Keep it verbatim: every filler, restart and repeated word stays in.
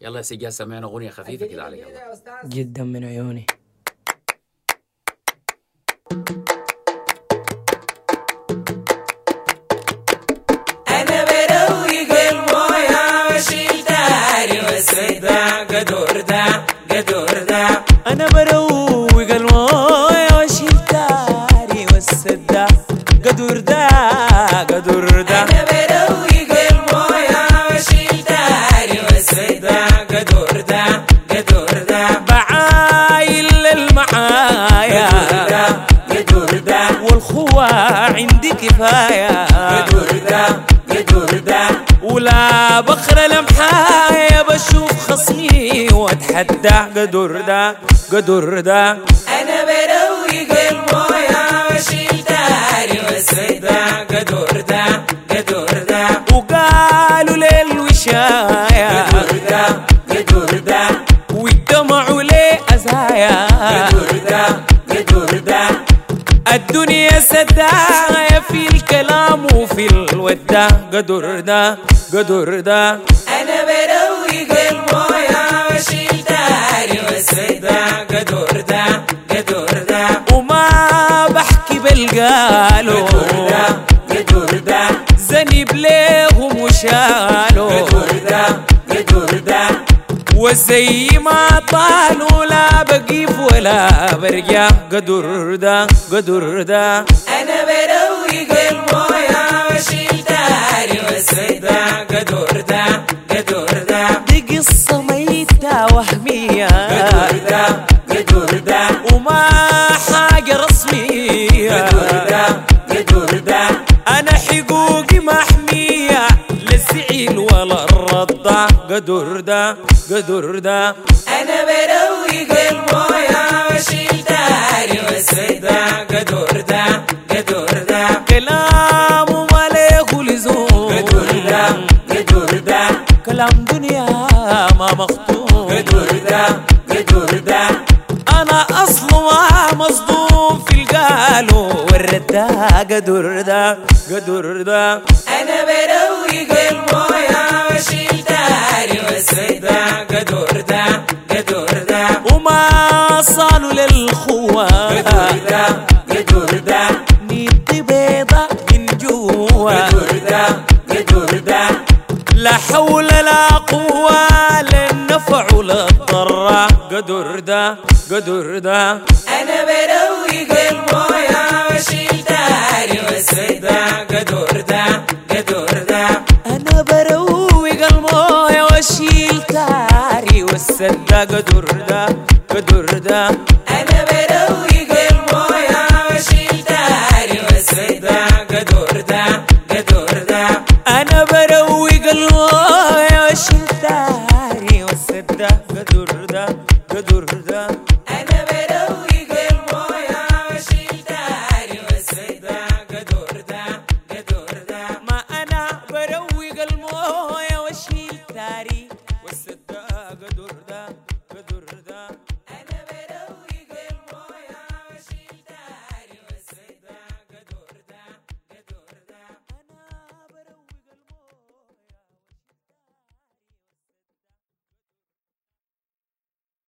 يلا يا سجاد سمعنا اغنيه خفيفه كده عليك. جدا من عيوني. انا بروق المويه واشيل داري والسدا قدور دا قدور دا انا بروق المويه واشيل داري والسدا قدور دا قدور دا انا بروق المويه واشيل داري والسدا قدور دا قدور دا بعايل للمعايا قدور دا والخوة عندي كفاية قدور دا قدور دا ولا بخر لمحايا بشوف خصمي واتحدى قدر دا قدر دا انا بروق المويه واشيل داري والسدا قدور دا قدور دا وقالوا للوشايا قدور دا قدور دا والدمع لي أزايا قدور دا قدور دا الدنيا سدايا في الكلام وفي الودة قدر دا قدر دا انا بروق المويه واشيل داري والسدا قدور دا قدور دا وما بحكي بالقالوا قدور دا قدور دا زنب ليهم وشالوا قدور دا قدور دا وزي ما طالوا لا بقيف ولا برجع قدر دا قدر دا انا بروق المويه واشيل داري والسدا قدور دا قدور دا دي قصة ميتة وهمية قدور دا قدور دا وما حاجة رسمية قدور دا قدور دا أنا حقوقي محمية للزعيل ولا الرضا قدر دا قدر دا انا بروق المويه واشيل داري والسدا قدور دا قدور دا كلام ما له لزوم قدور دا قدور دا كلام دنيا ما مختوم قدور دا قدور دا أنا أصلا مصدوم في القالوا والردا قدر دا قدر دا انا بروق المويه واشيل داري والسدا قدور دا قدور دا وما صالوا للخوة قدور دا قدور دا نيتي بيضة من جوا قدور دا قدور دا لا حول لا قوة للنفع ولا الضر قدر دا قدر دا انا بروق المويه واشيل داري والسدا قدور دا قدور دا أنا بروق المويه واشيل تاري والسدا قدر دا قدر دا انا بروق